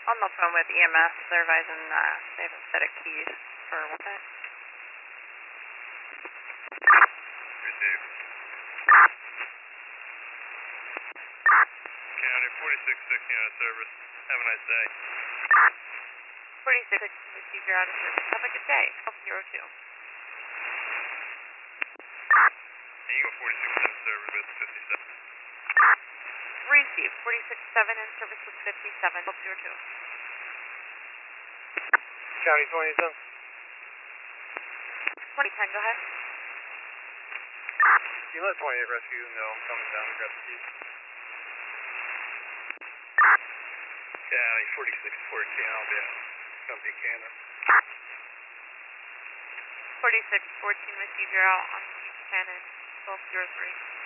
On the phone with EMS, they're advising they have a set of keys for what that? Received. County 4660 out of service. Have a nice day. 46, receive your out of service. Have a good day. 1202. Eagle 46 out of service with 57. Receive 46-7 in service with 57, 1202. County 27. 2010, go ahead. You let 28 rescue know I'm coming down to grab the keys. County 4614, I'll be out. Come be Canada. 46-14, receive your out on Buchanan, 1203.